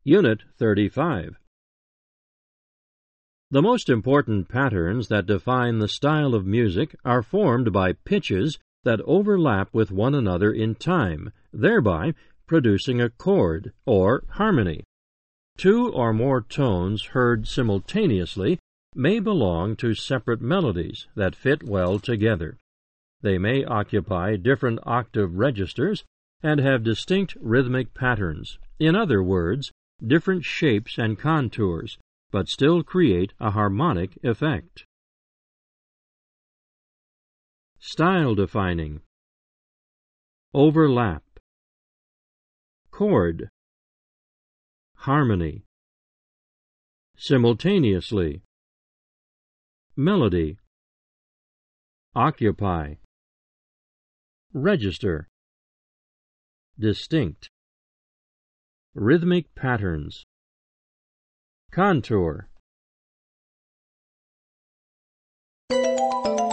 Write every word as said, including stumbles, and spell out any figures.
Unit thirty-five. The most important patterns that define the style of music are formed by pitches that overlap with one another in time, thereby producing a chord, or harmony. Two or more tones heard simultaneously may belong to separate melodies that fit well together. They may occupy different octave registers and have distinct rhythmic patterns, in other words, different shapes and contours, but still create a harmonic effect. Style defining. Overlap. Chord. Harmony. Simultaneously. Melody. Occupy. Register. Distinct. Rhythmic patterns. Contour.